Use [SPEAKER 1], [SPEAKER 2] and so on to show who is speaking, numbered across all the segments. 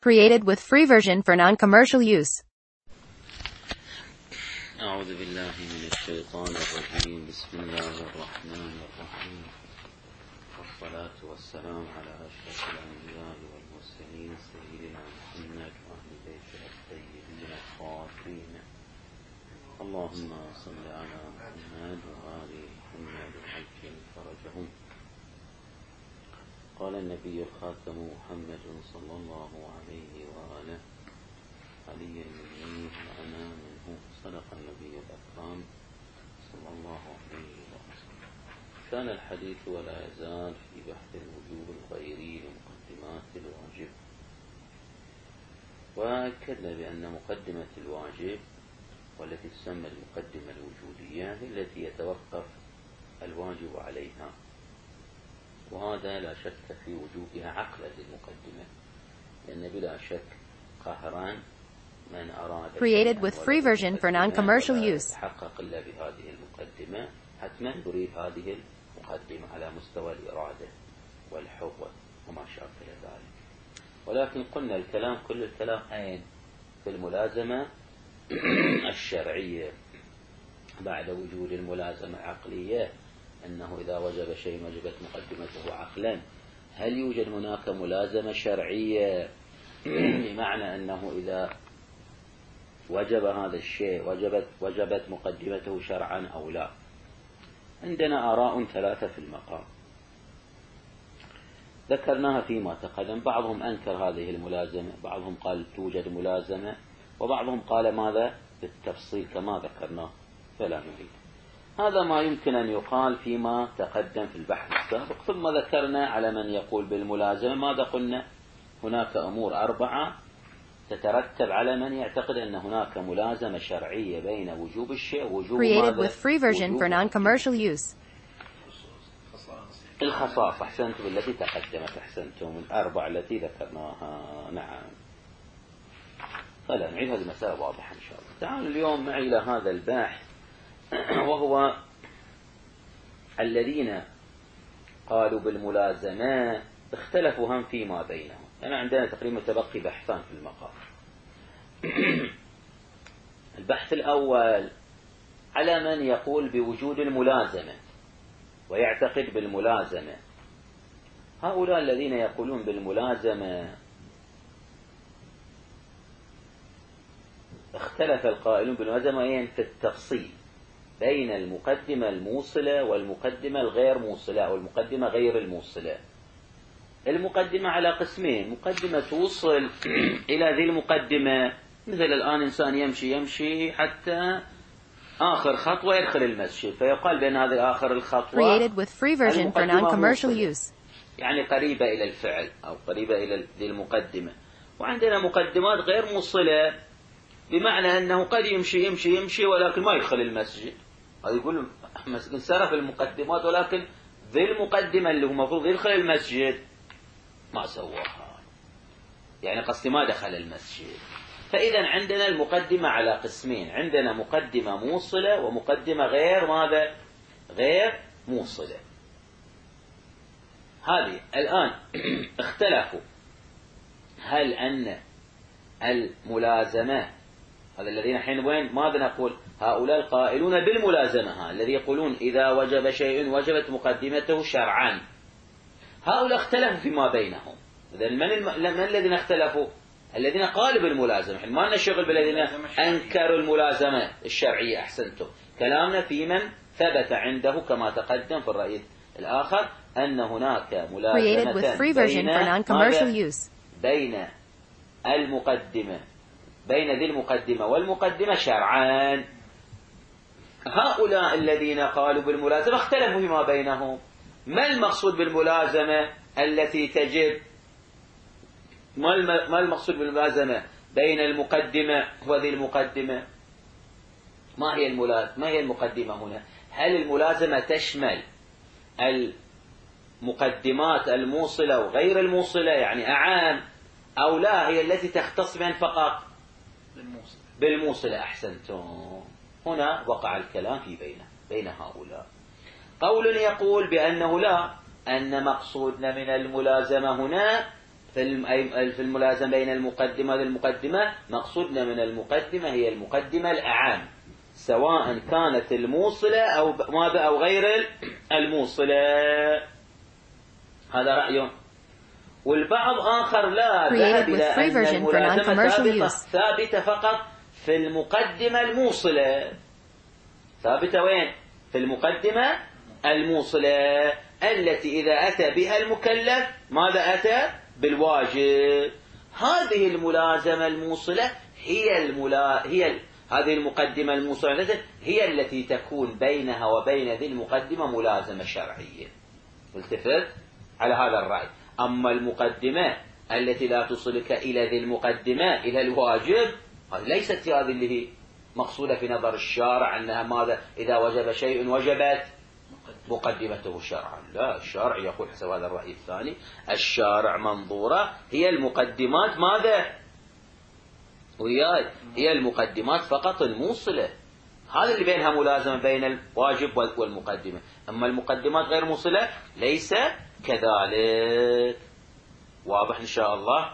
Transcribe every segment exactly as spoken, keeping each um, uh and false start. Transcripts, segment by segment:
[SPEAKER 1] Created with free version for non-commercial use.
[SPEAKER 2] أعوذ بالله من الشيطان الرجيم. بسم الله الرحمن الرحيم، والصلاة والسلام على أشرف الأنبياء والمرسلين سيدنا محمد وأهل بيته الطيبين الطاهرين. اللهم صل على محمد وآل محمد وعجل فرجهم. قال النبي الخاتم محمد صلى الله عليه وآله: علي مني وأنا منه. صدق النبي الأكرم صلى الله عليه وسلم. كان الحديث ولا يزال في بحث الوجوب الغيري لمقدمات الواجب، وأكدنا بأن مقدمة الواجب والتي تسمى المقدمة الوجودية هي التي يتوقف الواجب عليها، وهذا لا شك في وجوبها عقلا للمقدمة، لأن بلا شك قهرا من أراد
[SPEAKER 1] Created with free version for non-commercial use.
[SPEAKER 2] يتحقق إلا بهذه المقدمة حتما يريد هذه المقدمة على مستوى الإرادة والحب وما شابه ذلك. ولكن قلنا الكلام كل الكلام أين؟ في الملازمة الشرعية بعد وجود الملازمة العقلية، أنه إذا وجب شيء وجبت مقدمته عقلا. هل يوجد هناك ملازمة شرعية بمعنى أنه إذا وجب هذا الشيء وجبت وجبت مقدمته شرعا أو لا؟ عندنا آراء ثلاثة في المقام ذكرناها فيما تقدم. بعضهم أنكر هذه الملازمة، بعضهم قال توجد ملازمة، وبعضهم قال ماذا بالتفصيل كما ذكرناه فلا نريد. هذا ما يمكن أن يقال فيما تقدم في البحث السابق. ثم ذكرنا على من يقول بالملازمة ماذا قلنا؟ هناك أمور أربعة تترتب على من يعتقد أن هناك ملازمة شرعية بين وجوب الشيء ووجوب
[SPEAKER 1] Created
[SPEAKER 2] ماذا؟
[SPEAKER 1] with free version for non-commercial use.
[SPEAKER 2] الخصائص. أحسنتم التي تقدمت، أحسنتم الأربع التي ذكرناها. نعم، فلا نعيد هذه المسألة واضحة إن شاء الله. تعالوا اليوم معي إلى هذا البحث، وهو الذين قالوا بالملازمة اختلفوا هم فيما بينهم. أنا عندنا تقريبا تبقي بحثان في المقام. البحث الأول على من يقول بوجود الملازمة ويعتقد بالملازمة. هؤلاء الذين يقولون بالملازمة اختلف القائلون بالملازمة في التفصيل بين المقدمة الموصلة والمقدمة الغير موصلة أو المقدمة غير الموصلة. المقدمة على قسمين: مقدمة توصل إلى ذي المقدمة، مثل الآن إنسان يمشي يمشي حتى آخر خطوة يدخل المسجد، فيقال بأن هذه آخر الخطوة
[SPEAKER 1] Created with free version for non-commercial use.
[SPEAKER 2] يعني قريبة إلى الفعل أو قريبة إلى ذي المقدمة. وعندنا مقدمات غير موصلة، بمعنى أنه قد يمشي يمشي يمشي ولكن ما يدخل المسجد. هذا يقول انصرف المقدمات، ولكن ذي المقدمة اللي هو المفروض يدخل المسجد ما سواها، يعني قصدي ما دخل المسجد. فإذا عندنا المقدمة على قسمين: عندنا مقدمة موصلة ومقدمة غير ماذا؟ غير موصلة. هذه الآن اختلفوا هل أن الملازمة، هذا الذين حين وين ماذا نقول؟ هؤلاء القائلون بالملازمة، الذي يقولون إذا وجب شيء وجبت مقدمته شرعا. هؤلاء اختلفوا فيما بينهم. إذن من, الم... من الذين اختلفوا؟ الذين قالوا بالملازمة. ما لنا شغل بالذين أنكروا الملازمة الشرعية. أحسنتم، كلامنا في من ثبت عنده كما تقدم في الرأي الآخر أن هناك ملازمة بين, بين المقدمة بين ذي المقدمة والمقدمة شرعان. هؤلاء الذين قالوا بالملازمة اختلفوا فيما بينهم. ما المقصود بالملازمة التي تجب؟ ما المقصود بالملازمة بين المقدمة وذي المقدمة؟ ما هي الملازمة؟ ما هي المقدمة هنا؟ هل الملازمة تشمل المقدمات الموصلة وغير الموصلة، يعني أعام، أو لا هي التي تختص بين فقط بالموصلة؟ بالموصلة. أحسنتم، هنا وقع الكلام في بين بين هؤلاء. قول يقول بأنه لا، أن مقصودنا من الملازمة هنا في الملازمة بين المقدمة والمقدمة مقصودنا من المقدمة هي المقدمة الأعام، سواء كانت الموصلة أو ماذا أو غير الموصلة. هذا رأي. والبعض آخر لا ذهب إلى أن الملازمة ثابتة, ثابتة فقط في المقدمة الموصلة. ثابتة وين؟ في المقدمة الموصلة التي إذا أتى بها المكلف ماذا أتى؟ بالواجب. هذه الملازمة الموصلة هي الملا هي ال... هذه المقدمة الموصلة هي التي تكون بينها وبين ذي المقدمة ملازمة شرعية. التفت على هذا الرأي. أما المقدمة التي لا تصلك إلى ذي المقدمة إلى الواجب، هذه ليست هذه اللي هي مقصودة في نظر الشارع أنها ماذا إذا وجب شيء وجبت مقدمته شرعا. لا، الشارع يقول حسب هذا الرأي الثاني، الشارع منظورة هي المقدمات ماذا وياي هي المقدمات فقط الموصلة، هذا اللي بينها ملازمة بين الواجب والمقدمة. أما المقدمات غير موصلة ليس كذلك. واضح إن شاء الله.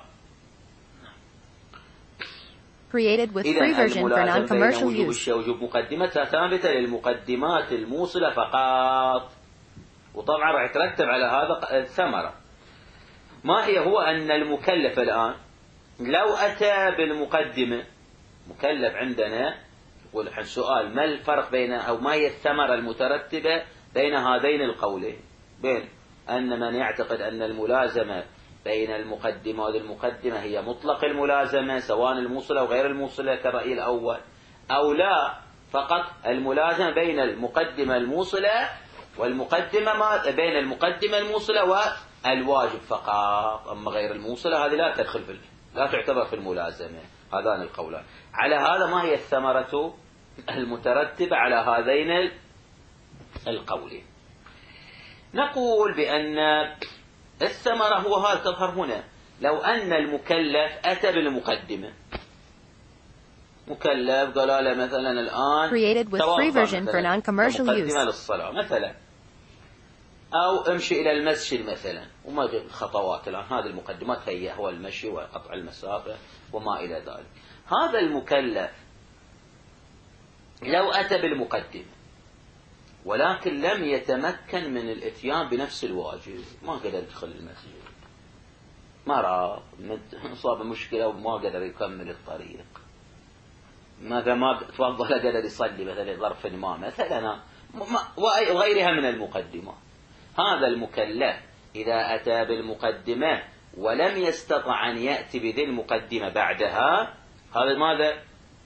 [SPEAKER 1] Created with free version for non-commercial use.
[SPEAKER 2] وجوب مقدمة ثابتة للمقدمات الموصلة فقط. وطبعا راح يترتب على هذا الثمرة. ما هي؟ هو أن المكلف الآن لو أتى بالمقدمة، مكلف عندنا يقول الحين سؤال، ما الفرق بين أو ما هي الثمرة المترتبة بين هذين القولين؟ بين أن من يعتقد أن الملازمة بين المقدمة والمقدمة هي مطلق الملازمة سواء الموصلة وغير الموصلة كالرأي الأول، أو لا فقط الملازمة بين المقدمة الموصلة والمقدمة ما بين المقدمة الموصلة والواجب فقط، أما غير الموصلة هذه لا تدخل في لا تعتبر في الملازمة. هذان القولان. على هذا ما هي الثمرة المترتبة على هذين القولين؟ نقول بأن الثمرة هو هذا تظهر هنا. لو أن المكلف أتى بالمقدمة، مكلف قال له مثلا الآن
[SPEAKER 1] created with free version for non-commercial use
[SPEAKER 2] مقدمة للصلاة مثلا، أو امشي إلى المسجد مثلا، وما الخطوات الآن هذه المقدمات هي هو المشي وقطع المسافة وما إلى ذلك. هذا المكلف لو أتى بالمقدمة ولكن لم يتمكن من الاتيان بنفس الواجب، ما قدر يدخل المسجد، مرض، صاب مشكلة وما قدر يكمل الطريق، ماذا ما تفضل قدر يصلي مثلا ظرف ما مثلا وغيرها من المقدمات. هذا المكلف إذا أتى بالمقدمة ولم يستطع أن يأتي بذي المقدمة بعدها، هذا ماذا؟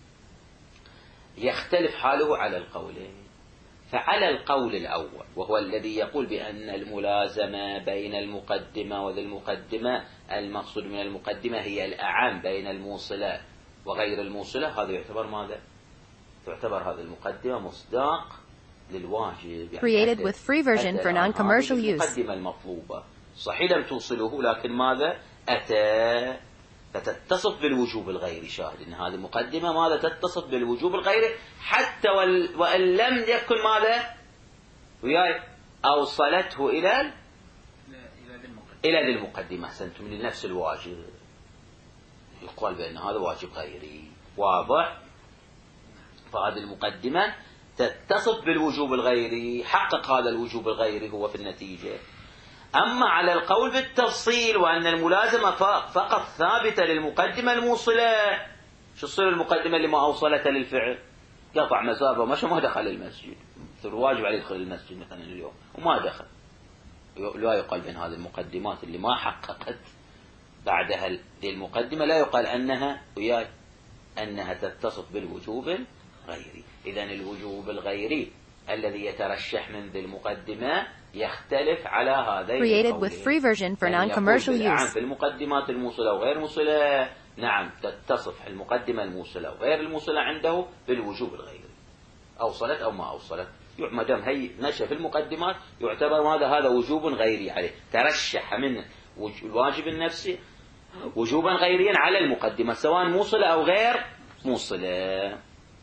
[SPEAKER 2] يختلف حاله على القولين. فعلى القول الأول وهو الذي يقول بأن الملازمة بين المقدمة وذي المقدمة المقصود من المقدمة هي الأعم بين الموصلة وغير الموصلة، هذا يعتبر ماذا؟ تعتبر هذه المقدمة مصداق للواجب.
[SPEAKER 1] Created with free version for non-commercial use.
[SPEAKER 2] المقدمة المطلوبة صحيح لم توصله لكن ماذا؟ أتى فتتصف بالوجوب الغيري. شاهد أن هذه المقدمة ماذا؟ تتصف بالوجوب الغيري حتى وإن لم يكن ماذا؟ وياي أوصلته إلى إلى ذي المقدمة. أحسنتم، لنفس الواجب. يقال بأن هذا واجب غيري. واضح؟ فهذه المقدمة تتصف بالوجوب الغيري، حقق هذا الوجوب الغيري هو في النتيجة. أما على القول بالتفصيل وأن الملازمة فقط ثابتة للمقدمة الموصلة، شو تصير المقدمة اللي ما أوصلت للفعل؟ قطع مسافة ومشى ما دخل المسجد، الواجب عليه يدخل المسجد مثلا اليوم وما دخل. لا يقال بين هذه المقدمات اللي ما حققت بعدها للمقدمة لا يقال أنها وياي أنها تتصف بالوجوب الغيري. إذن الوجوب الغيري الذي يترشح من ذي المقدمة يختلف على هذين
[SPEAKER 1] Created with free version for non-commercial use.
[SPEAKER 2] في المقدمات الموصلة وغير موصلة نعم تتصف المقدمة الموصلة وغير الموصلة عنده بالوجوب الغيري، أوصلت أو ما أوصلت، ما دام هي نشأ في المقدمات يعتبر هذا هذا وجوب غيري عليه، ترشح من الواجب النفسي وجوبا غيريا على المقدمة سواء موصلة أو غير موصلة.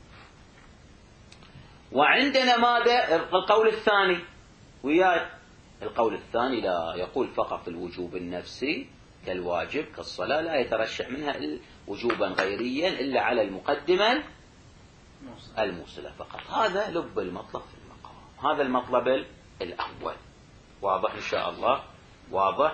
[SPEAKER 2] وعندنا ماذا؟ القول الثاني وياي، القول الثاني لا يقول فقط الوجوب النفسي كالواجب كالصلاة لا يترشح منها وجوبا غيريا إلا على المقدمة الموصلة فقط. هذا لب المطلب في المقام، هذا المطلب الأول. واضح إن شاء الله؟ واضح؟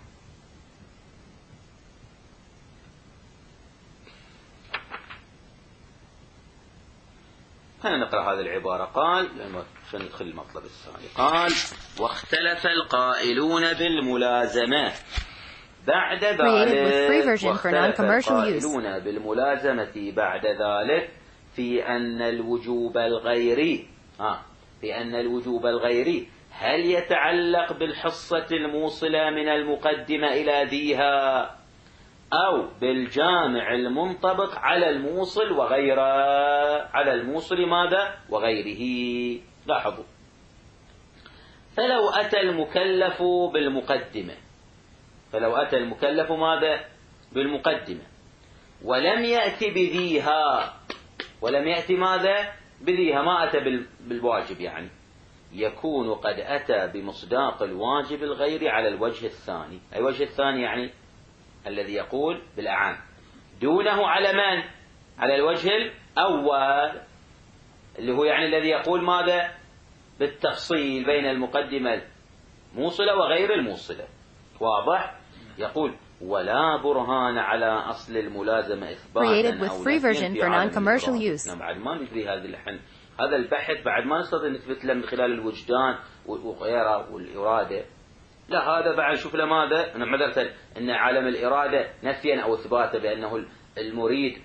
[SPEAKER 2] خلينا نقرأ هذه العبارة. قال عشان ندخل المطلب الثاني. قال واختلف القائلون بالملازمة بعد ذلك، واختلف القائلون بالملازمة بعد ذلك في أن الوجوب الغيري آه في أن الوجوب الغيري هل يتعلق بالحصة الموصلة من المقدمة إلى ذيها أو بالجامع المنطبق على الموصل وغيره، على الموصل ماذا وغيره. لاحظوا، فلو أتى المكلف بالمقدمة فلو أتى المكلف ماذا بالمقدمة ولم يأتي بذيها، ولم يأتي ماذا بذيها، ما أتى بالواجب، يعني يكون قد أتى بمصداق الواجب الغير على الوجه الثاني. أي وجه الثاني؟ يعني الذي يقول بالأعام، دونه على من؟ على الوجه الأول اللي هو يعني الذي يقول ماذا بالتفصيل بين المقدمة الموصلة وغير الموصلة. واضح؟ يقول ولا برهان على أصل الملازمة إثباتا أو نفيا في عالم. بعد ما ندري هذا الحين هذا البحث بعد ما نستطيع نثبت له من خلال الوجدان وغيره والإرادة، لا هذا بعد نشوف له ماذا. أنا معذرة أن عالم الإرادة نفيا أو إثباتا بأنه المريد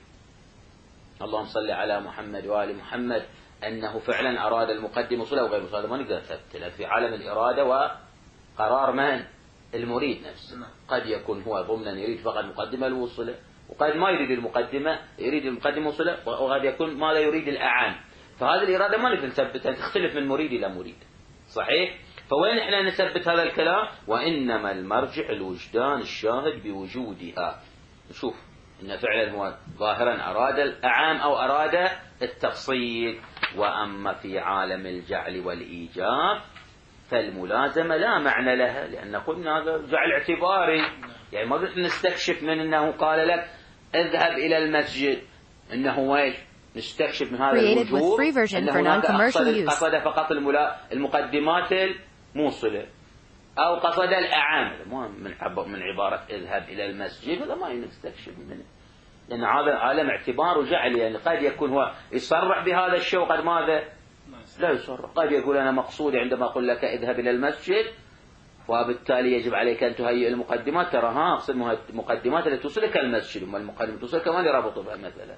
[SPEAKER 2] اللهم صل على محمد وآل محمد أنه فعلا أراد المقدم وصله وغير وصله، هذا ما نقدر نثبت في عالم الإرادة وقرار من المريد نفسه. قد يكون هو ضمنا يريد فقط المقدمة الوصلة، وقد ما يريد المقدمة، يريد المقدمة الوصلة، وقد يكون ما لا يريد الأعان. فهذه الإرادة ما نقدر نثبتها، تختلف من مريد إلى مريد. صحيح؟ فوين احنا نثبت هذا الكلام؟ وإنما المرجع الوجدان الشاهد بوجودها. نشوف إن فعلا هو ظاهرا أراد الأعام أو أراد التفصيل. وأما في عالم الجعل والإيجاب فالملازمة لا معنى لها، لأن قلنا هذا جعل اعتباري، يعني ما قلت نستكشف من أنه قال لك اذهب إلى المسجد أنه ويش نستكشف من هذا الوجوب أن هناك قصد فقط المقدمات الموصلة أو قصد الأعام، من من عبارة اذهب إلى المسجد، هذا ما نستكشف منه، لأن هذا عالم اعتبار وجعل. يعني قد يكون هو يصرح بهذا الشيء وقد ماذا لا يصرح. قد يقول أنا مقصودي عندما أقول لك اذهب إلى المسجد وبالتالي يجب عليك أن تهيئ المقدمات، ترى ها أقصد المقدمات التي توصلك المسجد، وما المقدمة توصلك كمان يربط بها مثلا.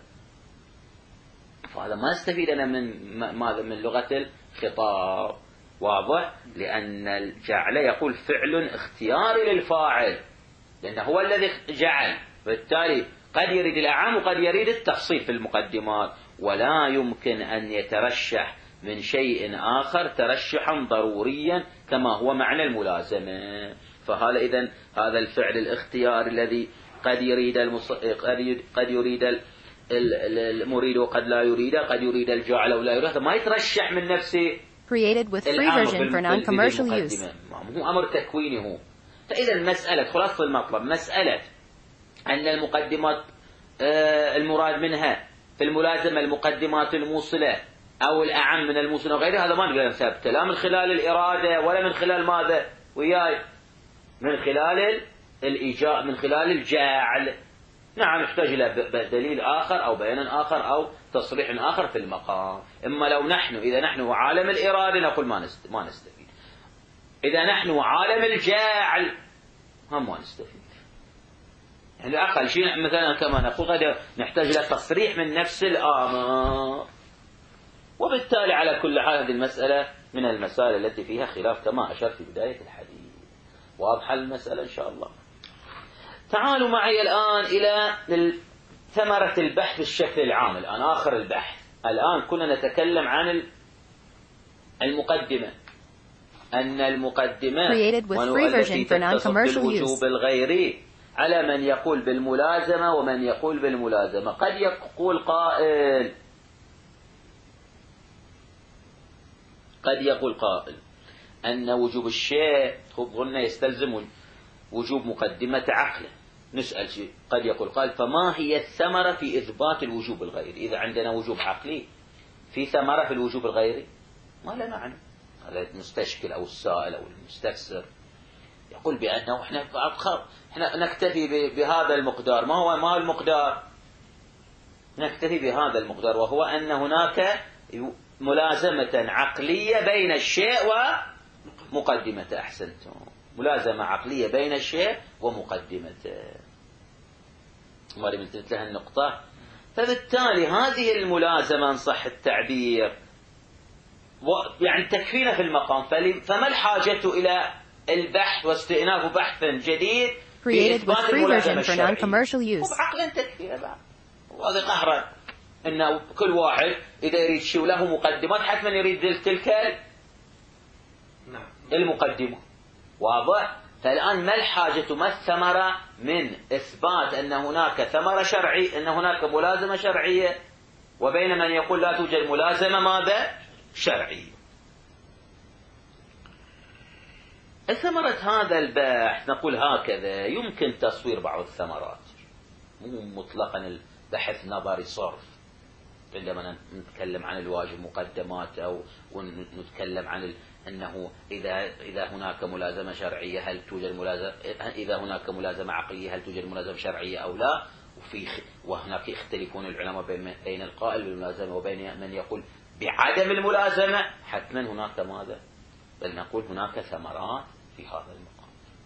[SPEAKER 2] فهذا ما استفيد أنا من ماذا من لغة الخطاب. واضح؟ لأن الجعل يقول فعل اختياري للفاعل، لأنه هو الذي جعل، بالتالي قد يريد الأعام وقد يريد التفصيل في المقدمات، ولا يمكن أن يترشح من شيء آخر ترشحا ضروريا كما هو معنى الملازمة. فهذا إذن هذا الفعل الاختياري الذي قد يريد المص... قد يريد المريد وقد لا يريد، قد يريد الجعل ولا يريد، ما يترشح من نفسه.
[SPEAKER 1] Created with free version for non-commercial use.
[SPEAKER 2] هو أمر تكويني هو. فإذا المسألة خلاصة المطلب مسألة أن المقدمات المراد منها في الملازمة المقدمات الموصلة أو الأعم من الموصلة وغيرها، هذا ما نقدر نثبته لا من خلال الإرادة ولا من خلال ماذا وياي من خلال الإيجاب، من خلال الجعل. نعم نحتاج إلى دليل آخر أو بيان آخر أو تصريح آخر في المقام. إما لو نحن إذا نحن عالم الإرادة نقول ما ما نستفيد، إذا نحن عالم الجعل هم ما نستفيد. يعني أقل شيء مثلا كما نقول قد نحتاج إلى تصريح من نفس الآمر. وبالتالي على كل حال هذه المسألة من المسائل التي فيها خلاف كما أشرت في بداية الحديث. واضحة المسألة إن شاء الله. تعالوا معي الآن إلى ثمرة البحث الشكل العام. الآن آخر البحث، الآن كنا نتكلم عن المقدمة، أن المقدمة التي تتصف بالوجوب الغيري على من يقول بالملازمة ومن يقول بالملازمة. قد يقول قائل قد يقول قائل أن وجوب الشيء قلنا يستلزم وجوب مقدمة عقله. نسأل شيء قد يقول قال فما هي الثمرة في إثبات الوجوب الغيري؟ إذا عندنا وجوب عقلي في ثمرة في الوجوب الغيري؟ ما لا معنى. هذا المستشكل أو السائل أو المستفسر يقول بأنه احنا احنا نكتفي بهذا المقدار. ما هو ما هو المقدار؟ نكتفي بهذا المقدار، وهو أن هناك ملازمة عقلية بين الشيء ومقدمته. أحسنتم، ملازمة عقلية بين الشيء ومقدمته. ما مثلت لها النقطة. فبالتالي هذه الملازمة إن صح التعبير يعني تكفينا في المقام. فما الحاجة إلى البحث واستئناف بحث جديد في إثبات الملازمة الشرعية؟ وبعقل تكفينا بعد. وهذا قهرا أن كل واحد إذا يريد شيء له مقدمات حتما يريد تلك المقدمة. واضح؟ فالآن ما الحاجة ما الثمرة من إثبات أن هناك ثمرة شرعية، أن هناك ملازمة شرعية، وبين من يقول لا توجد ملازمة ماذا؟ شرعية. ثمرة هذا البحث نقول هكذا: يمكن تصوير بعض الثمرات، مو مطلقا البحث نظري صرف. عندما نتكلم عن الواجب مقدمات أو نتكلم عن أنه إذا إذا هناك ملازمة شرعية هل توجد ملازمة، إذا هناك ملازمة عقلية هل توجد ملازمة شرعية أو لا. وفي وهناك يختلفون العلماء بين القائل بالملازمة وبين من يقول بعدم الملازمة. حتما هناك ماذا؟ بل نقول هناك ثمرات في هذا المقام.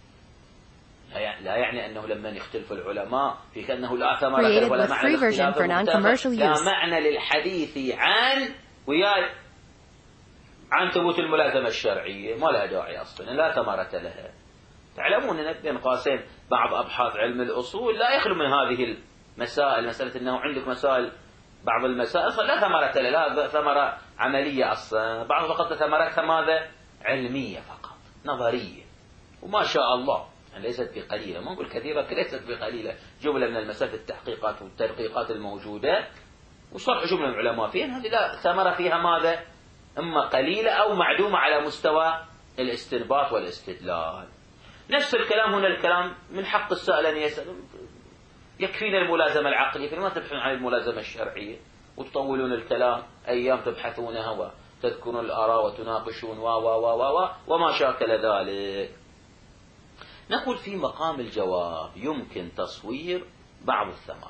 [SPEAKER 2] لا يعني أنه لما يختلف العلماء في كأنه لا ثمرة ولا معنى لا معنى للحديث عن وياي عن ثبوت الملازمة الشرعية. ما لها داعي أصلا، لا ثمرة لها. تعلمون أن ابن قاسم بعض أبحاث علم الأصول لا يخلو من هذه المسائل. مسألة أنه عندك مسائل، بعض المسائل أصلا لا ثمرة لها، لا ثمرة عملية أصلا، بعض فقط ثمرتها ماذا؟ علمية فقط، نظرية. وما شاء الله يعني ليست بقليلة، ما نقول كثيرة، ليست بقليلة. جملة من المسائل التحقيقات والتدقيقات الموجودة وشرح جملة من العلماء فيها، هذه لا ثمرة فيها ماذا؟ إما قليلة أو معدومة على مستوى الاستنباط والاستدلال. نفس الكلام هنا، الكلام من حق السائل أن يسأل. يكفينا الملازمة العقلية، فلما تبحثون عن الملازمة الشرعية وتطولون الكلام أيام تبحثونها وتذكرون الآراء وتناقشون و و و و وما شاكل ذلك. نقول في مقام الجواب يمكن تصوير بعض الثمرات،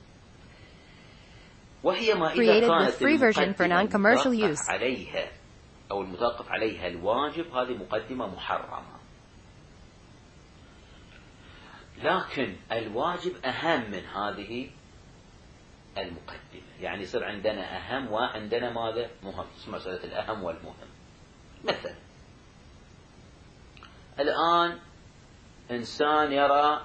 [SPEAKER 2] وهي ما إذا كانت المقدمة عليها أو المتوقف عليها الواجب هذه مقدمة محرمة، لكن الواجب أهم من هذه المقدمة. يعني يصير عندنا أهم وعندنا ماذا؟ مهم. مسألة الأهم والمهم. مثلا الآن إنسان يرى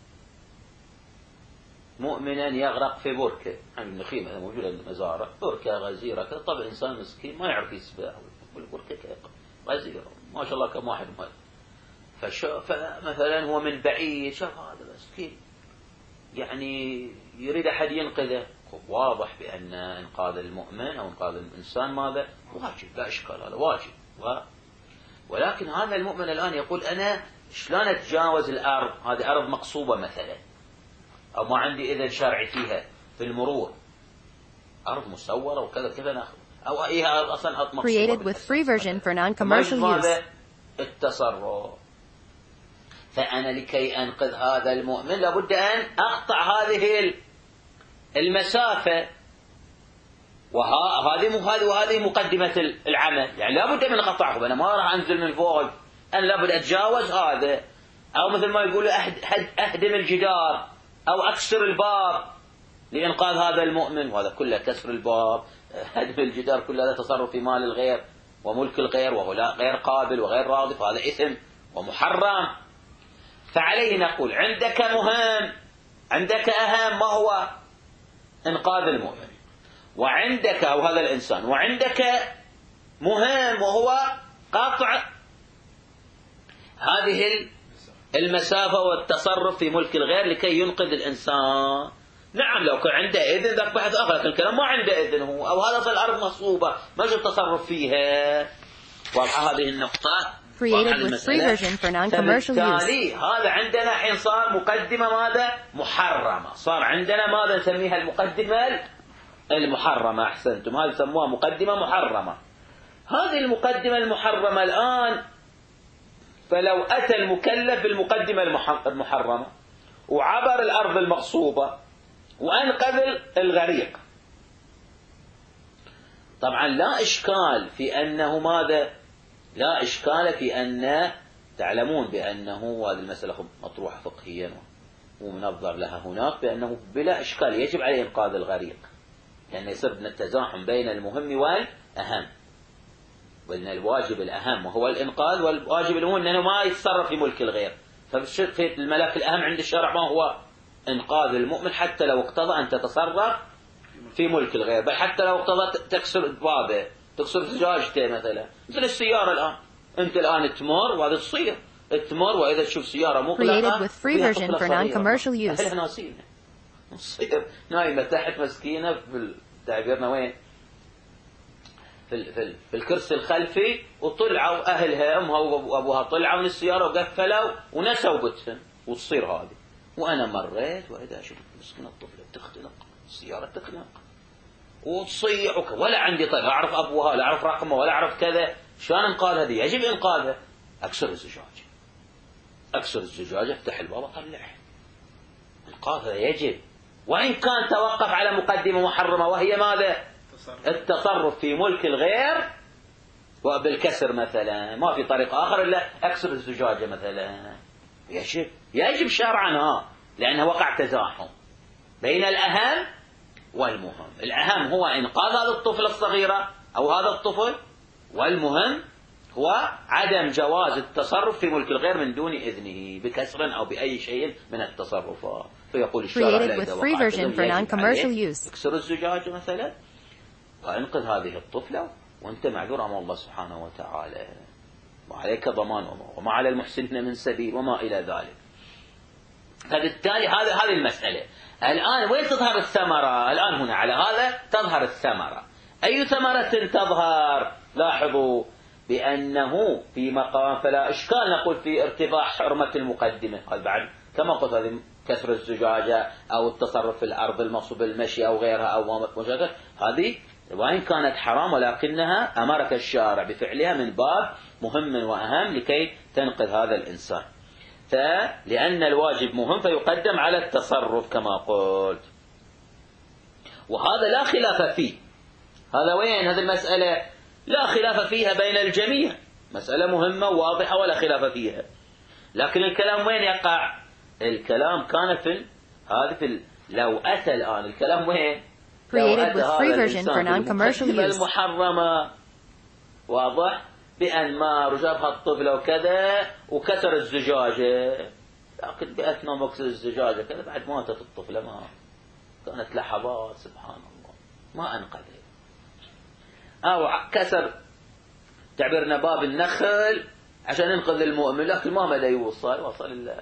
[SPEAKER 2] مؤمنا يغرق في بركة، يعني النخيل مثلا موجودة المزارع، بركة غزيرة كذا. طبعا إنسان مسكين ما يعرف يسبح، والبركة غزيرة ما شاء الله كم واحد مات. فشاف مثلا هو من بعيد شاف هذا مسكين يعني يريد أحد ينقذه، واضح بأن إنقاذ المؤمن أو إنقاذ الإنسان ماذا؟ واجب، لا إشكال، هذا واجب. و... ولكن هذا المؤمن الآن يقول أنا شلون أتجاوز الأرض؟ هذه أرض مقصوبة مثلا، أو ما عندي إذن شرعي فيها في المرور، أرض مسورة وكذا كذا ناخذ، أو أي أرض أصلا أرض مقصوبة.
[SPEAKER 1] Created with free version for non-commercial use.
[SPEAKER 2] التصرف. فأنا لكي أنقذ هذا المؤمن لابد أن أقطع هذه المسافة، وهذه وهذه مقدمة العمل. يعني لابد من قطعه، أنا ما راح أنزل من فوق، أنا لابد أتجاوز هذا. أو مثل ما يقولوا أهدم الجدار أو أكسر الباب لإنقاذ هذا المؤمن، وهذا كله كسر الباب، هدم الجدار، كل هذا تصرف في مال الغير وملك الغير وهو غير قابل وغير راضي، فهذا إثم ومحرم. فعليه نقول عندك مهم، عندك أهم، ما هو إنقاذ المؤمن، وعندك أو هذا الإنسان، وعندك مهم وهو قطع هذه المسافة والتصرف في ملك الغير لكي ينقذ الإنسان. نعم لو كان عنده إذن ذاك بحث آخر، لكن الكلام ما عنده إذن هو، أو هذا الأرض مصوبة ما جد تصرف فيها. واضحة هذه النقطة.
[SPEAKER 1] Created with free version for non-commercial use.
[SPEAKER 2] فبالتالي هذا عندنا حين صار مقدمة ماذا؟ محرمة. صار عندنا ماذا نسميها المقدمة المحرمة. أحسنتم، هذه يسموها مقدمة محرمة. هذه المقدمة المحرمة الآن، فلو أتى المكلف بالمقدمة المحرمة وعبر الأرض المغصوبة وأنقذ الغريق، طبعا لا إشكال في أنه ماذا؟ لا إشكال في أن تعلمون بأنه هذه المسألة مطروحة فقهيا ومنظر لها هناك، بأنه بلا إشكال يجب عليه إنقاذ الغريق، لأن يعني يصير التزاحم بين المهم والأهم، وأن الواجب الأهم وهو الإنقاذ، والواجب الأهم أنه ما يتصرف في ملك الغير. ففي الملاك الأهم عند الشرع ما هو؟ إنقاذ المؤمن، حتى لو اقتضى أن تتصرف في ملك الغير، بل حتى لو اقتضى تكسر بابه، تكسر زجاجته مثلا، مثل السيارة الآن. أنت الآن تمر وهذا تصير تمر، وإذا تشوف سيارة مغلقة فيها طفلة صغيرة أهلها ناسين، تصير نايمة تحت مسكينة في تعبيرنا وين؟ في, في, في الكرسي الخلفي، وطلعوا أهلها أمها وأبوها طلعوا من السيارة وقفلوا ونسوا بتهم، وتصير هذه. وأنا مريت وإذا شفت مسكينة الطفلة تختنق، السيارة تخنق وتصيح، ولا عندي طيب أعرف أبوها، لا أعرف رقمها، ولا أعرف كذا. شلون إنقاذ هذه؟ يجب إنقاذها. أكسر الزجاجة، أكسر الزجاجة، افتح الباب، أطلعها. إنقاذها يجب، وإن كان توقف على مقدمة محرمة وهي ماذا؟ التصرف في ملك الغير وبالكسر مثلا، ما في طريق آخر إلا أكسر الزجاجة مثلا. يجب يجب شرعا، ها، لأنه وقع تزاحم بين الأهم والمهم. الأهم هو إنقاذ هذا الطفل الصغيرة أو هذا الطفل، والمهم هو عدم جواز التصرف في ملك الغير من دون إذنه بكسر أو بأي شيء من التصرفات. فيقول الشرع لا، إذا وقعت اكسر الزجاج مثلا وانقذ هذه الطفلة، وانت معذور أمام الله سبحانه وتعالى، وعليك ضمان وما على المحسنين من سبيل وما إلى ذلك. فبالتالي هذه هذه المسألة. الآن وين تظهر الثمرة؟ الآن هنا على هذا تظهر الثمرة. أي ثمرة تظهر؟ لاحظوا بأنه في مقام فلا إشكال نقول في ارتفاع حرمة المقدمة. هذا بعد كما قلت، هذه كسر الزجاجة أو التصرف في الأرض المغصوب، المشي أو غيرها أو مشاكل، هذه وإن كانت حرام ولكنها أمرك الشارع بفعلها من باب مهم وأهم لكي تنقذ هذا الإنسان. فلأن الواجب مهم فيقدم على التصرف كما قلت، وهذا لا خلاف فيه. هذا وين؟ هذه المسألة لا خلاف فيها بين الجميع، مسألة مهمة واضحة ولا خلاف فيها. لكن الكلام وين يقع؟ الكلام كان في هذا في لو أتى الآن الكلام وين؟
[SPEAKER 1] Created with free version for non-commercial use.
[SPEAKER 2] المحرمة واضح بأن ما رجبها الطفلة وكذا وكسر الزجاجة، لكن بأثناء مكسر الزجاجة كذا بعد ماتت الطفلة، ما كانت لحظات سبحان الله ما أنقذها. أو كسر تعبيرنا باب النخل عشان ينقذ المؤمن، لكن ما مدى يوصل، وصل الله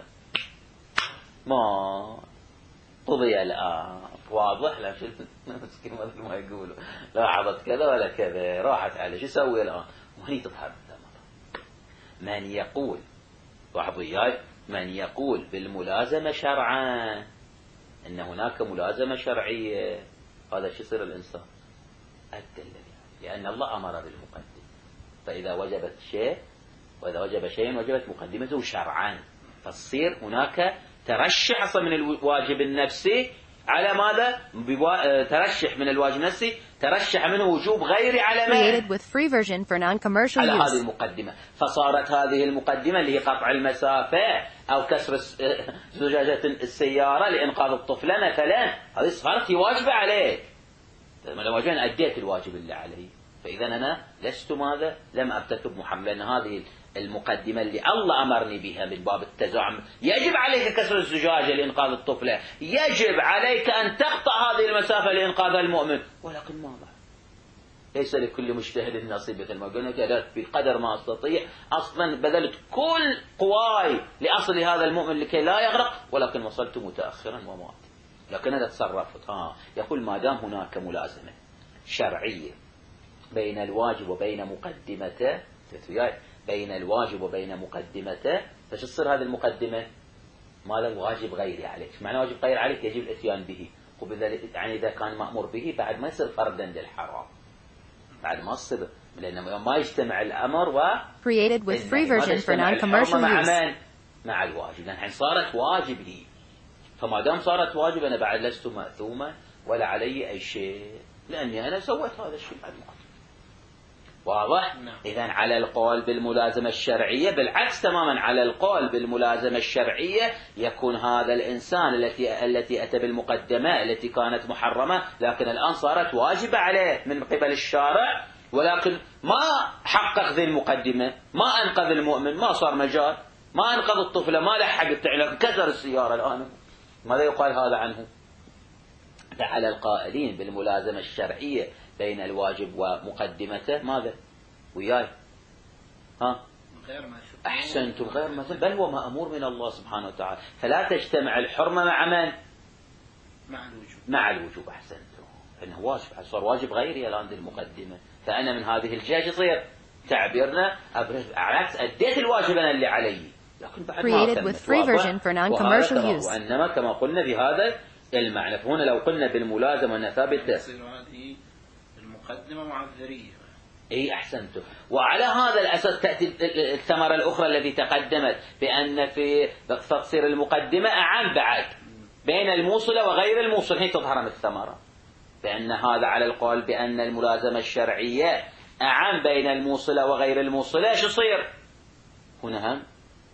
[SPEAKER 2] ما قضي الآن. واضح؟ لا شيء مسكين مثل ما يقولوا لاحظت كذا ولا كذا راحت عليه، شو يسوي الآن؟ وهني تظهر الثمرة. من يقول، لاحظوا وياي، من يقول بالملازمة شرعا أن هناك ملازمة شرعية، هذا شو يصير الإنسان؟ أدى الذي، لأن الله أمر بالمقدم، فإذا وجبت شيء وإذا وجب شيء وجبت مقدمته شرعا، فتصير هناك ترشح أصلا من الواجب النفسي على ماذا؟ ترشح من الواجب النفسي، ترشح منه وجوب غير على ما على هذه المقدمة. فصارت هذه المقدمة اللي هي قطع المسافة أو كسر زجاجة السيارة لإنقاذ الطفلة مثلا، هذه صارت واجبة عليك، لو أنا أديت الواجب اللي علي، فإذا أنا لست ماذا؟ لم أرتكب محرم، لأن هذه المقدمة اللي الله أمرني بها من باب التزاحم. يجب عليك كسر الزجاجة لإنقاذ الطفلة، يجب عليك أن تقطع هذه المسافة لإنقاذ المؤمن، ولكن ما بعد. ليس لكل مجتهد نصيب، مثل ما قلنا كذا بقدر ما أستطيع. أصلا بذلت كل قواي لأصل هذا المؤمن لكي لا يغرق، ولكن وصلت متأخرا ومات، لكن أنا تصرفت. آه يقول ما دام هناك ملازمة شرعية بين الواجب وبين مقدمته، بين الواجب وبين مقدمته، فش تصير هذه المقدمة؟ ما له واجب غيري عليك. معنى واجب غير عليك يجب الاتيان به، وبذلك يعني إذا كان مأمور به بعد ما يصير فردا للحرام، بعد ما يصير، لأنه ما يجتمع الأمر و
[SPEAKER 1] created with free version for non-commercial
[SPEAKER 2] مع
[SPEAKER 1] use.
[SPEAKER 2] من؟ مع الواجب، لأن الحين صارت واجب هي، فما دام صارت واجب أنا بعد لست مأثوما ولا علي أي شيء، لأني أنا سويت هذا الشيء بعد ما. واضح؟ إذن على القول بالملازمة الشرعية، بالعكس تماما، على القول بالملازمة الشرعية يكون هذا الإنسان التي التي أتى بالمقدمة التي كانت محرمة لكن الآن صارت واجبة عليه من قبل الشارع، ولكن ما حقق ذي المقدمة، ما أنقذ المؤمن، ما صار مجال، ما أنقذ الطفلة، ما لحق التعليق، كسر السيارة الآن، ماذا يقال هذا عنه؟ على القائلين بالملازمة الشرعية بين الواجب ومقدمته ماذا؟ وياي ها؟ أحسنتم، غير مثل، بل هو مأمور من الله سبحانه وتعالى، فلا تجتمع الحرمة مع من؟
[SPEAKER 3] مع الوجوب.
[SPEAKER 2] مع الوجوب. أحسنتم، إنه واجب، صار واجب غيري الآن المقدمة، فأنا من هذه الجهة يصير تعبيرنا عكس أديت الواجب أنا اللي علي، لكن بعد ما
[SPEAKER 1] created with free version for non-commercial use.
[SPEAKER 2] وإنما كما قلنا بهذا المعنى، فهنا لو قلنا بالملازمة أنها ثابتة
[SPEAKER 3] تصير هذه المقدمة معذرية.
[SPEAKER 2] اي احسنتم. وعلى هذا الاساس تاتي الثمره الاخرى التي تقدمت بان في تصير المقدمه اعم بعد بين الموصله وغير الموصل، هي تظهر من الثمره بان هذا على القول بان الملازمه الشرعيه اعم بين الموصله وغير الموصله. ايش يصير هنا؟ هم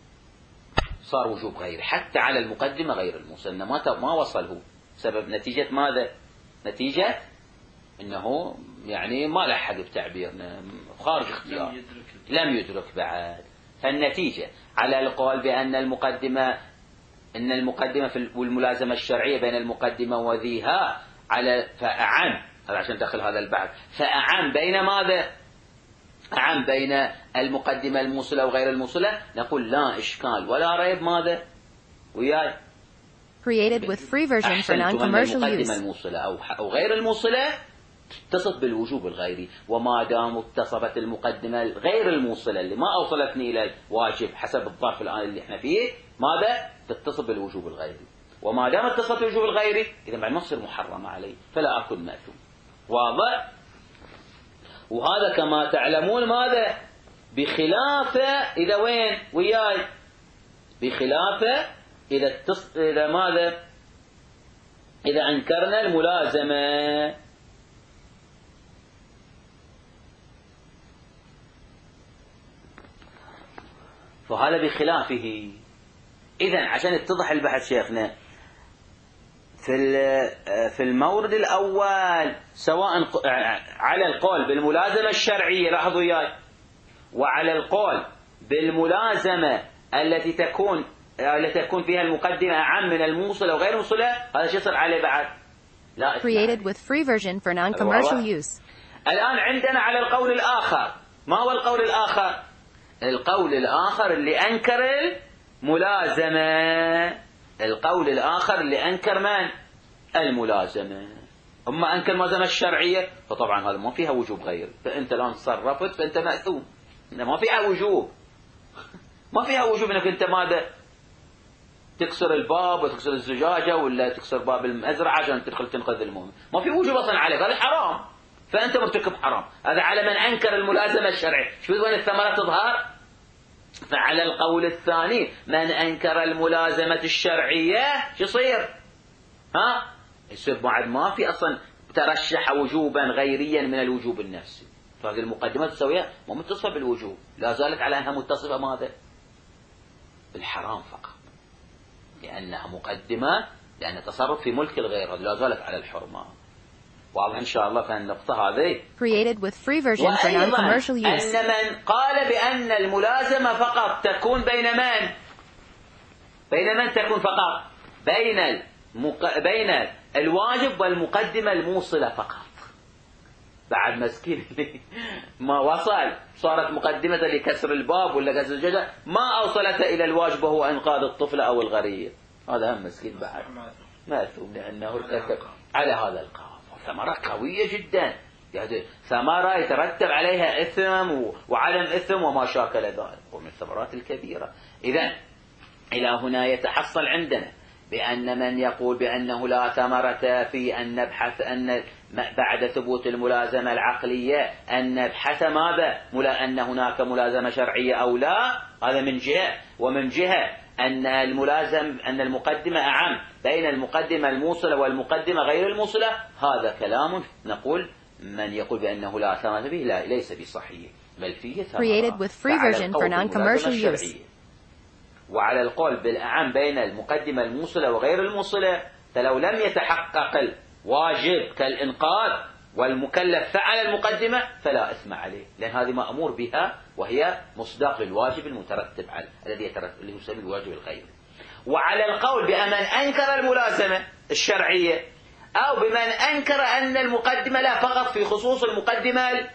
[SPEAKER 2] صار وجوب غيري حتى على المقدمه غير الموصل، ما ما وصله سبب نتيجه ماذا؟ نتيجه انه يعني ما لحق بتعبيرنا، خارج اختيار،
[SPEAKER 3] لم يدرك,
[SPEAKER 2] لم يدرك بعد. فالنتيجة على القول بأن المقدمة أن المقدمة في والملازمة الشرعية بين المقدمة وذيها على فأعم، هذا عشان دخل هذا البحث، فأعم بين ماذا؟ أعم بين المقدمة الموصلة وغير الموصلة، نقول لا إشكال ولا ريب ماذا؟ وياي
[SPEAKER 1] created with free version for non-commercial
[SPEAKER 2] المقدمة
[SPEAKER 1] use.
[SPEAKER 2] الموصلة أو غير الموصلة اتصلت بالوجوب الغيري، وما دام اتصلت المقدمة غير الموصلة اللي ما أوصلتني إلى الواجب حسب الظرف الآن اللي احنا فيه ماذا؟ تتصل بالوجوب الغيري، وما دام اتصلت بالوجوب الغيري إذا بعد ما تصير محرمة علي فلا أكون مأثوم. واضح؟ وهذا كما تعلمون ماذا؟ بخلافه إذا وين؟ وياي بخلافه إذا اتص... إذا ماذا؟ إذا أنكرنا الملازمة. فهذا بخلافه. إذن عشان يتضح البحث شيخنا في في المورد الأول سواء على القول بالملازمة الشرعية، لاحظوا وياي، وعلى القول بالملازمة التي تكون التي تكون فيها المقدمة أعم من الموصلة وغير الموصلة، هذا شو يصير عليه بعد؟ لا
[SPEAKER 1] created with free version for non-commercial use.
[SPEAKER 2] الآن عندنا على القول الآخر، ما هو القول الآخر؟ القول الآخر اللي أنكر الملازمة، القول الآخر اللي أنكر من؟ الملازمة. أما أنكر الملازمة الشرعية فطبعا هذا ما فيها وجوب غير، فأنت الآن تصرفت فأنت مأثوم، ما فيها وجوب، ما فيها وجوب أنك أنت ماذا؟ تكسر الباب وتكسر الزجاجة ولا تكسر باب المزرعة عشان تدخل تنقذ المؤمن، ما في وجوب أصلا عليك، هذا حرام، فأنت مرتكب حرام. هذا على من أنكر الملازمة الشرعية. شوف وين الثمرة تظهر؟ فعلى القول الثاني من أنكر الملازمة الشرعية شو يصير؟ ها؟ يصير بعد ما في أصلا ترشح وجوبا غيريا من الوجوب النفسي، فهذه المقدمات السوية ما متصفة بالوجوب، لا زالت على أنها متصفة ماذا؟ بالحرام فقط، لأنها مقدمة، لأن تصرف في ملك الغير، لا زالت على الحرمة. واضح إن شاء الله فالنقطة هذه
[SPEAKER 1] created with free version for non-commercial use.
[SPEAKER 2] أن من قال بأن الملازمة فقط تكون بين من؟ بين من تكون فقط؟ بين المق... بين الواجب والمقدمة الموصلة فقط. بعد مسكين ما وصل صارت مقدمة لكسر الباب ولا كسر الجدة ما أوصلت إلى الواجب وهو إنقاذ الطفل أو الغريب، هذا هم مسكين بعد ماثوم لأنه ارتكب على هذا القول. ثمرة قوية جدا يعني ثمرة يترتب عليها إثم وعدم إثم وما شاكل ذلك، ومن الثمرات الكبيرة. إذا إلى هنا يتحصل عندنا بأن من يقول بأنه لا ثمرة في أن نبحث أن بعد ثبوت الملازمة العقلية أن نبحث ماذا؟ أن هناك ملازمة شرعية أو لا، هذا من جهة. ومن جهة أن الملازم أن المقدمة أعم بين المقدمة الموصلة والمقدمة غير الموصلة، هذا كلام نقول من يقول بأنه لا ثمرة به لا ليس بصحيح، بل فيه ثمرة. وعلى القول بالأعم بين المقدمة الموصلة وغير الموصلة، فلو لم يتحقق الواجب كالإنقاذ والمكلف فعل المقدمة فلا إثم عليه، لأن هذه مأمور بها وهي مصداق للواجب المترتب على الذي يترتب اللي يسمى الواجب الغيري. وعلى القول بمن أنكر الملازمة الشرعية أو بمن أنكر أن المقدمة لا فقط في خصوص المقدمة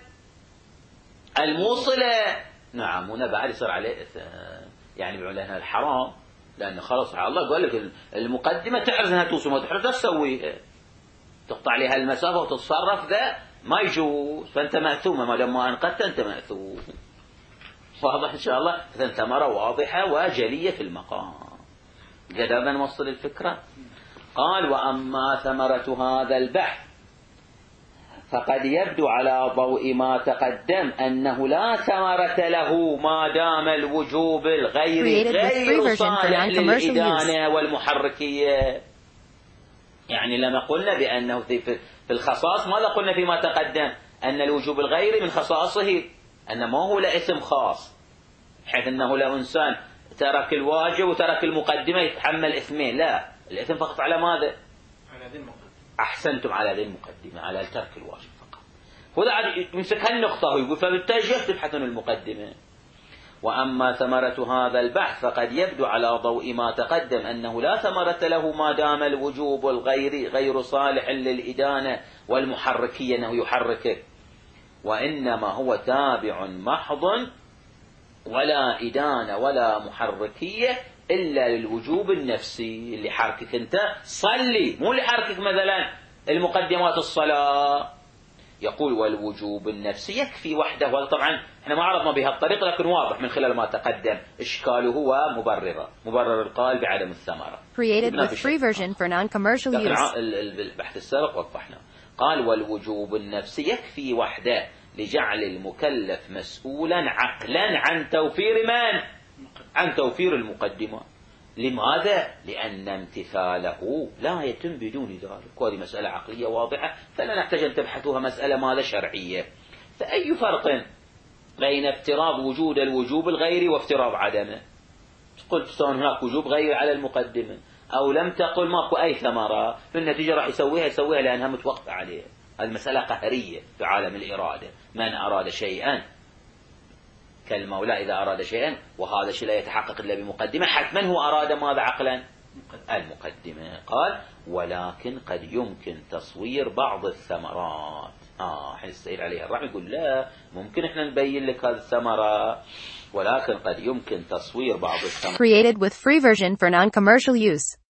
[SPEAKER 2] الموصلة، نعم هنا بعد يصير عليه يعني بيقول لنا الحرام، لأن خلاص الله قال لك المقدمة تعرف أنها توصل ما تعرف تسويها، تقطع عليها المسافة وتتصرف، ذا ما يجوز، فأنت مأثوم ما دام ما أنقذت أنت مأثوم. واضح إن شاء الله، إذن ثمرة واضحة وجلية في المقام. قدرنا نوصل الفكرة. قال وأما ثمرة هذا البحث فقد يبدو على ضوء ما تقدم أنه لا ثمرة له ما دام الوجوب الغير غير صالح للإدانة والمحركية. يعني لما قلنا بأنه في الخصاص ماذا قلنا فيما تقدم؟ أن الوجوب الغير من خصائصه أن ما هو لإثم خاص، حيث أنه لو إنسان ترك الواجب وترك المقدمة يتحمل إثمين، لا، الإثم فقط على ماذا؟
[SPEAKER 3] على ذي المقدمة.
[SPEAKER 2] أحسنتم، على ذي المقدمة، على ترك الواجب فقط. هذا عاد يمسك هالنقطة ويقول فبالتالي تبحثون المقدمة. وأما ثمرة هذا البحث فقد يبدو على ضوء ما تقدم أنه لا ثمرة له ما دام الوجوب الغير غير صالح للإدانة والمحركية أنه يحركه، وإنما هو تابع محض ولا إدانة ولا محركية إلا للوجوب النفسي اللي حركك أنت صلي، مو اللي حركك مثلا المقدمات الصلاة. يقول والوجوب النفسي يكفي وحده، وهذا طبعا احنا ما عرضنا بها الطريقة لكن واضح من خلال ما تقدم إشكاله هو مبررة مبرر القائل بعدم الثمرة.
[SPEAKER 1] Created with free version for non-commercial use.
[SPEAKER 2] البحث السابق وضحنا. قال والوجوب النفسي يكفي وحده لجعل المكلف مسؤولا عقلا عن توفير من؟ عن توفير المقدمة. لماذا؟ لأن امتثاله لا يتم بدون ذلك، وهذه مسألة عقلية واضحة فلا نحتاج أن تبحثوها مسألة ماذا شرعية. فأي فرق بين افتراض وجود الوجوب الغيري وافتراض عدمه؟ قلت سواء هناك وجوب غيري على المقدمة أو لم تقل ماكو أي ثمرة، في النتيجة راح يسويها يسويها لأنها متوقع عليها. هذه مسألة قهرية في عالم الإرادة، من أراد شيئا كالمولى إذا أراد شيئا وهذا الشيء لا يتحقق إلا بمقدمة، حتما هو أراد ماذا عقلا؟ المقدمة. قال ولكن قد يمكن تصوير بعض الثمرات. آه حين السيد عليه الرحمة يقول لا ممكن إحنا نبين لك هذه الثمرة، ولكن قد يمكن تصوير بعض الثمرات.
[SPEAKER 1] Created with free version for non-commercial use.